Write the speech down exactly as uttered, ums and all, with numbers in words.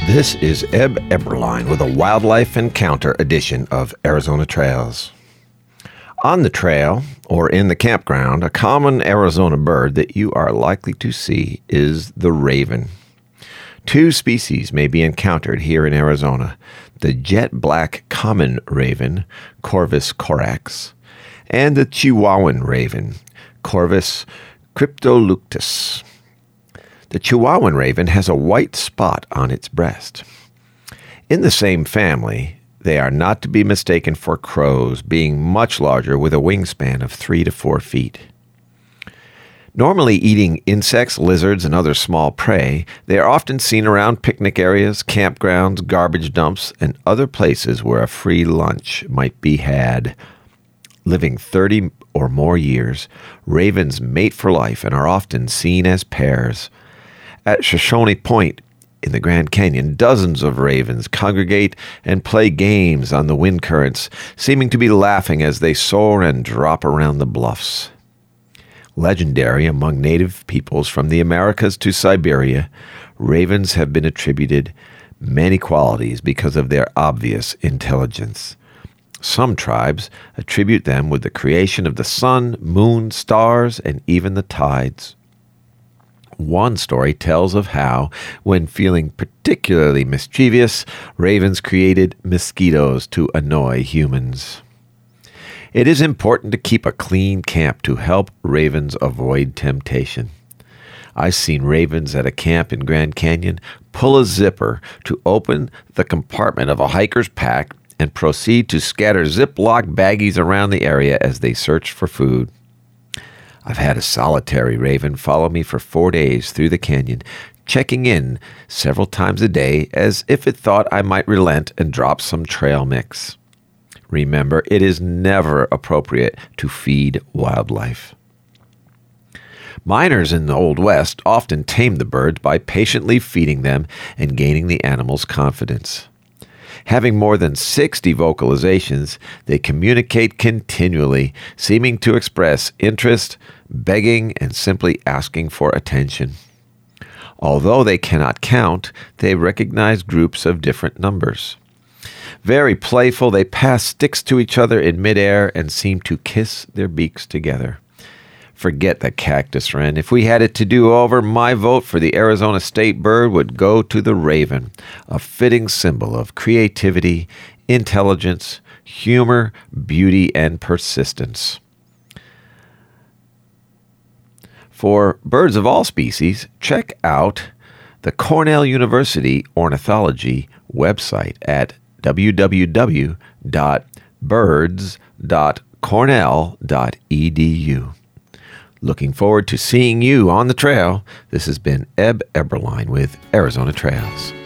This is Eb Eberline with a Wildlife Encounter edition of Arizona Trails. On the trail, or in the campground, a common Arizona bird that you are likely to see is the raven. Two species may be encountered here in Arizona, the jet black common raven, Corvus corax, and the Chihuahuan raven, Corvus cryptoleuctus. The Chihuahuan raven has a white spot on its breast. In the same family, they are not to be mistaken for crows, being much larger with a wingspan of three to four feet. Normally eating insects, lizards, and other small prey, they are often seen around picnic areas, campgrounds, garbage dumps, and other places where a free lunch might be had. Living thirty or more years, ravens mate for life and are often seen as pairs. At Shoshone Point in the Grand Canyon, dozens of ravens congregate and play games on the wind currents, seeming to be laughing as they soar and drop around the bluffs. Legendary among native peoples from the Americas to Siberia, ravens have been attributed many qualities because of their obvious intelligence. Some tribes attribute them with the creation of the sun, moon, stars, and even the tides. One story tells of how, when feeling particularly mischievous, ravens created mosquitoes to annoy humans. It is important to keep a clean camp to help ravens avoid temptation. I've seen ravens at a camp in Grand Canyon pull a zipper to open the compartment of a hiker's pack and proceed to scatter Ziploc baggies around the area as they search for food. I've had a solitary raven follow me for four days through the canyon, checking in several times a day as if it thought I might relent and drop some trail mix. Remember, it is never appropriate to feed wildlife. Miners in the Old West often tamed the birds by patiently feeding them and gaining the animals' confidence. Having more than sixty vocalizations, they communicate continually, seeming to express interest, begging, and simply asking for attention. Although they cannot count, they recognize groups of different numbers. Very playful, they pass sticks to each other in midair and seem to kiss their beaks together. Forget the cactus wren. If we had it to do over, my vote for the Arizona state bird would go to the raven, a fitting symbol of creativity, intelligence, humor, beauty, and persistence. For birds of all species, check out the Cornell University Ornithology website at w w w dot birds dot cornell dot e d u. Looking forward to seeing you on the trail. This has been Eb Eberline with Arizona Trails.